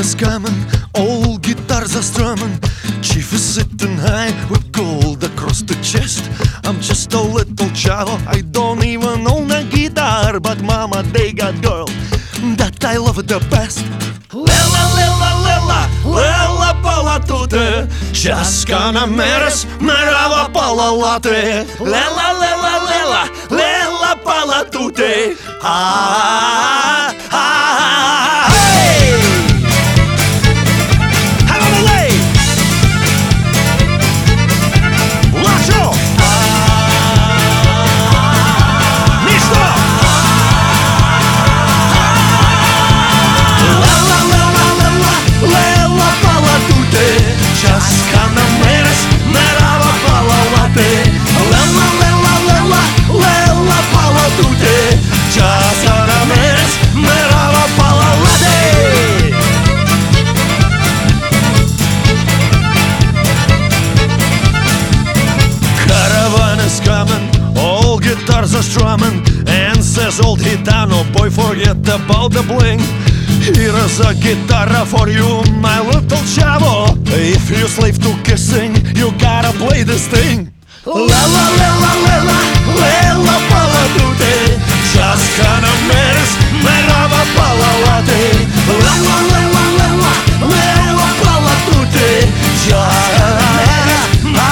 is coming, old guitars are strumming. Chief is sitting high with gold across the chest. I'm just a little chavo, I don't even own a guitar, but mama, they got girl that I love the best. Lela, lela, lela, lela palatute, Českana meres, merava palalate. Lela, lela, lela, lela palatute. Ah, ah, ah, hey! Have a lay! Lacho! Nisto! Lela, lela, lela, lela palatute, Českana meres, merava palalate. Lela, lela, lela, lela palatute, Českana meres, merava palalate. Caravan is coming, all guitars are strumming, and says old Gitano, boy, forget about the bling. Here is a guitar for you, my little chavo. If you slave to kissing, you gotta play this thing. Lela, lela, lela, lela palatute, Českana meres, merava palalate. Lela, lela, lela, lela palatute, Českana meres,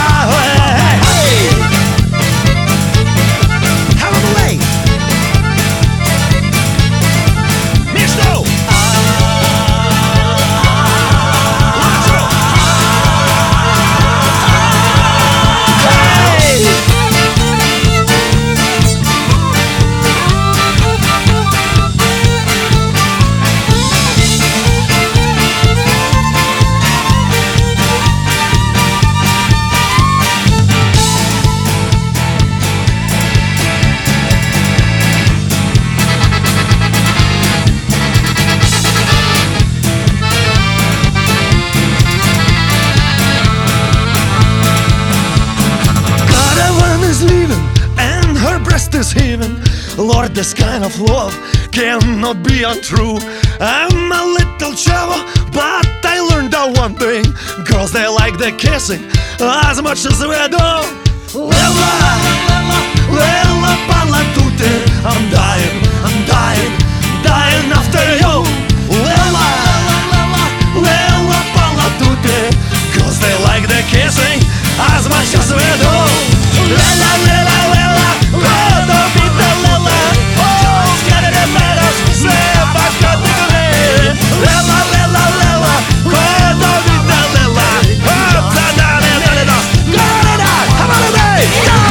is heaving. Lord, this kind of love cannot be untrue. I'm a little chavo, but I learned that one thing: girls, they like the kissing as much as we do. Lela, lela, lela palatute, I'm dying, dying after you. Lela, lela, lela palatute, girls, they like the kissing as much as we do. Lela, lela, lela, lela, vida, lela, oh, quero de menos, se va a categoria. Lela, lela, lela, lela, vida, lela, oh, da, da, da, da, da, da, da, da, have a day, go!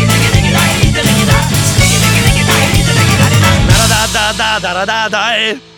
Da da da da.